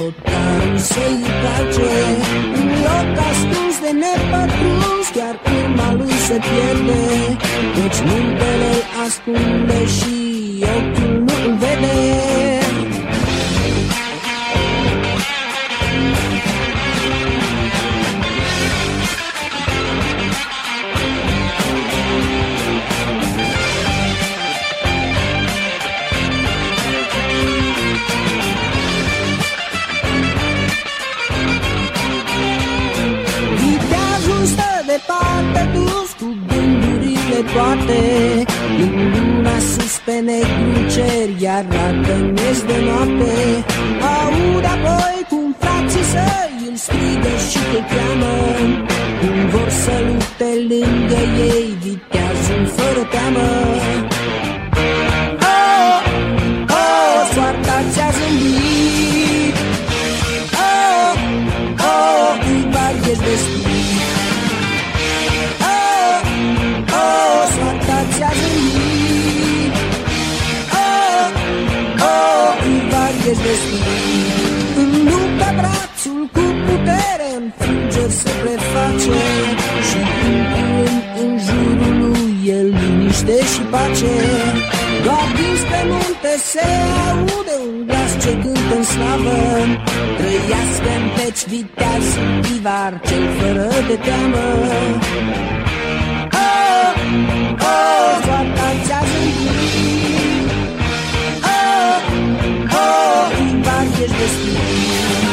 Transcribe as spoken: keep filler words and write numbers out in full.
hotarul să-i place. Un loc ascuns de nepătruns, chiar urma lui se pierde, căci muntele ascunde și ochiul nu-l vede. Departe dus cu gândurile toate, în luna sus pe negru cer, iar rată-miez de noapte. Aud apoi cum frații săi îl strigă și te cheamă, cum vor să lupte lângă ei viteazul fără teamă. Oh, oh, soarta ți-a zâmbit, oh, oh, îi baghești destul. Ți-a zâmbit, oh, oh, îi baghești destul. În luptă brațul cu putere, înfrângeri se preface, și când în jurul lui e liniște și pace. Doar dinspre munte se aude un glas ce cântă în slavă, trăiască-n peci viteaz Ivar, cel fără de teamă. Oh, soarta ți-a zâmbit, oh, oh, Ivar, ești destul.